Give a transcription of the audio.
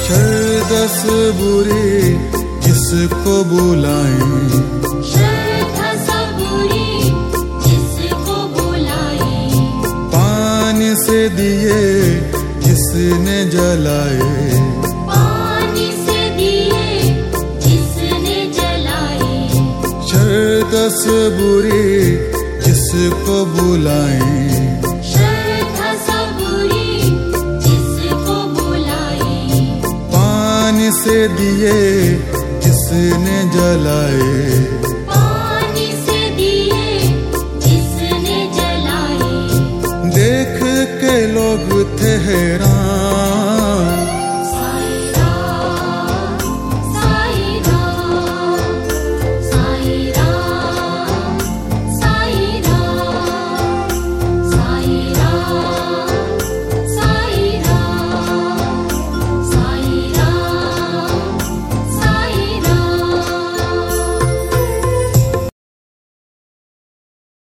शरदस बुरी जिसको बुलाएं, श्रद्धा सबूरी जिसको बुलाए, पानी से दिए जिसने जलाए, पानी से दिए जिसने जलाए, शरदस बुरी जिसको बुलाएं, श्रद्धा सबूरी जिसको बुलाए, पानी से दिए जिसने जलाए, पानी से दिए जिसने जलाए, देख के लोग थे हैरान,